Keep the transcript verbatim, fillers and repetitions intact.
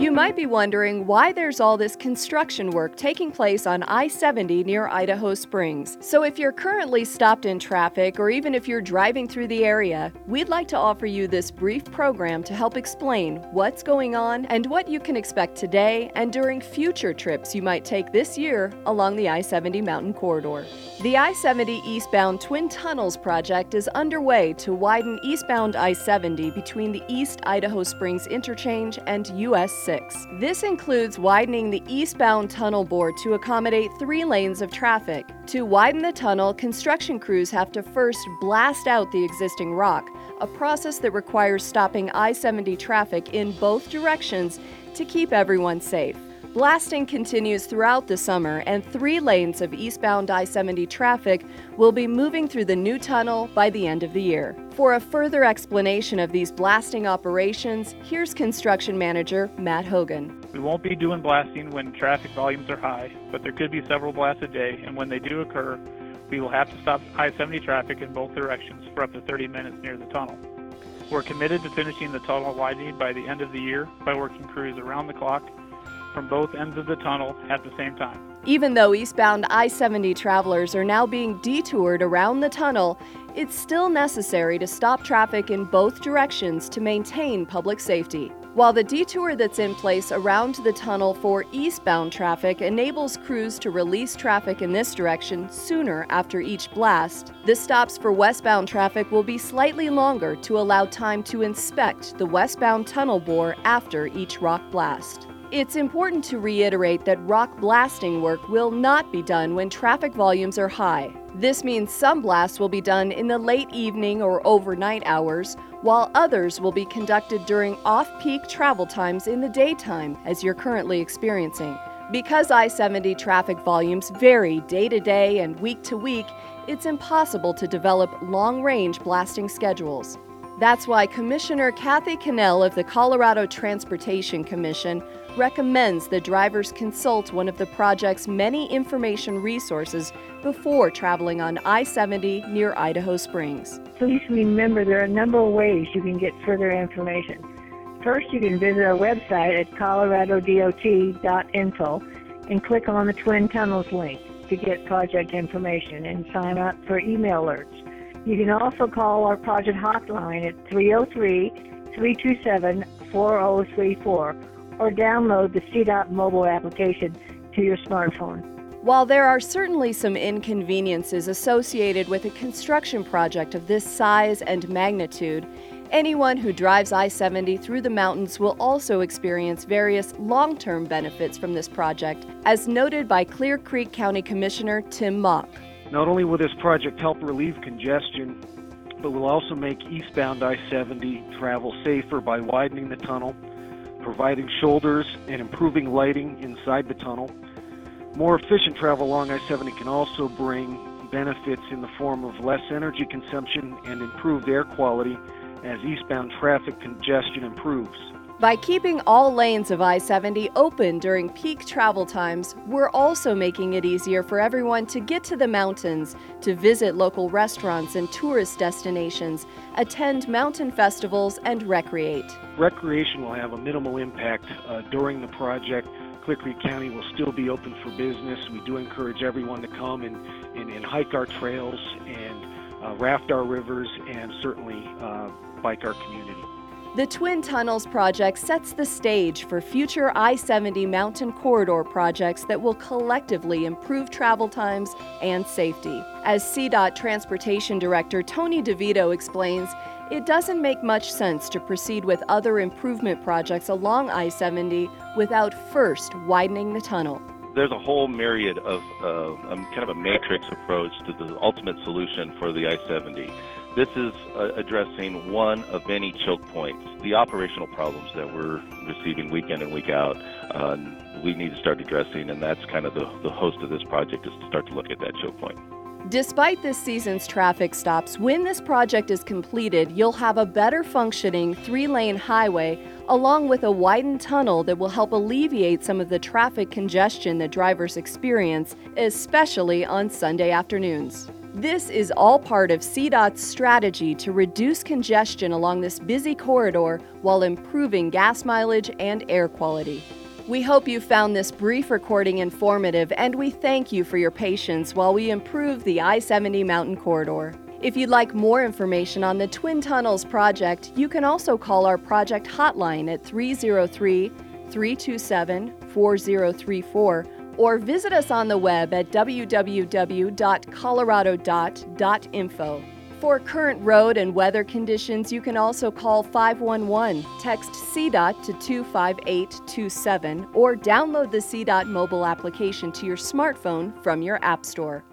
You might be wondering why there's all this construction work taking place on I seventy near Idaho Springs. So if you're currently stopped in traffic, or even if you're driving through the area, we'd like to offer you this brief program to help explain what's going on and what you can expect today and during future trips you might take this year along the I seventy mountain corridor. The I seventy eastbound Twin Tunnels project is underway to widen eastbound I seventy between the East Idaho Springs interchange and U S six. This includes widening the eastbound tunnel bore to accommodate three lanes of traffic. To widen the tunnel, construction crews have to first blast out the existing rock, a process that requires stopping I seventy traffic in both directions to keep everyone safe. Blasting continues throughout the summer, and three lanes of eastbound I seventy traffic will be moving through the new tunnel by the end of the year. For a further explanation of these blasting operations, here's construction manager Matt Hogan. We won't be doing blasting when traffic volumes are high, but there could be several blasts a day, and when they do occur, we will have to stop I seventy traffic in both directions for up to thirty minutes near the tunnel. We're committed to finishing the tunnel widening by the end of the year by working crews around the clock from both ends of the tunnel at the same time. Even though eastbound I seventy travelers are now being detoured around the tunnel, it's still necessary to stop traffic in both directions to maintain public safety. While the detour that's in place around the tunnel for eastbound traffic enables crews to release traffic in this direction sooner after each blast, the stops for westbound traffic will be slightly longer to allow time to inspect the westbound tunnel bore after each rock blast. It's important to reiterate that rock blasting work will not be done when traffic volumes are high. This means some blasts will be done in the late evening or overnight hours, while others will be conducted during off-peak travel times in the daytime, as you're currently experiencing. Because I seventy traffic volumes vary day to day and week to week, it's impossible to develop long-range blasting schedules. That's why Commissioner Kathy Cannell of the Colorado Transportation Commission recommends that drivers consult one of the project's many information resources before traveling on I seventy near Idaho Springs. Please remember there are a number of ways you can get further information. First, you can visit our website at colorado d o t dot info and click on the Twin Tunnels link to get project information and sign up for email alerts. You can also call our project hotline at three oh three, three two seven, four oh three four or download the C DOT mobile application to your smartphone. While there are certainly some inconveniences associated with a construction project of this size and magnitude, anyone who drives I seventy through the mountains will also experience various long-term benefits from this project, as noted by Clear Creek County Commissioner Tim Mock. Not only will this project help relieve congestion, but will also make eastbound I seventy travel safer by widening the tunnel, providing shoulders and improving lighting inside the tunnel. More efficient travel along I seventy can also bring benefits in the form of less energy consumption and improved air quality as eastbound traffic congestion improves. By keeping all lanes of I seventy open during peak travel times, we're also making it easier for everyone to get to the mountains, to visit local restaurants and tourist destinations, attend mountain festivals, and recreate. Recreation will have a minimal impact uh, during the project. Clear Creek County will still be open for business. We do encourage everyone to come and, and, and hike our trails and uh, raft our rivers and certainly uh, bike our community. The Twin Tunnels project sets the stage for future I seventy mountain corridor projects that will collectively improve travel times and safety. As C DOT Transportation Director Tony DeVito explains, it doesn't make much sense to proceed with other improvement projects along I seventy without first widening the tunnel. There's a whole myriad of uh, um, kind of a matrix approach to the ultimate solution for the I seventy. This is uh, addressing one of many choke points. The operational problems that we're receiving week in and week out, uh, we need to start addressing, and that's kind of the, the host of this project, is to start to look at that choke point. Despite this season's traffic stops, when this project is completed, you'll have a better functioning three-lane highway along with a widened tunnel that will help alleviate some of the traffic congestion that drivers experience, especially on Sunday afternoons. This is all part of C DOT's strategy to reduce congestion along this busy corridor while improving gas mileage and air quality. We hope you found this brief recording informative, and we thank you for your patience while we improve the I seventy Mountain Corridor. If you'd like more information on the Twin Tunnels project, you can also call our project hotline at three oh three, three two seven, four oh three four or visit us on the web at w w w dot colorado dot dot info. For current road and weather conditions, you can also call five one one, text C DOT to two five eight two seven, or download the C DOT mobile application to your smartphone from your App Store.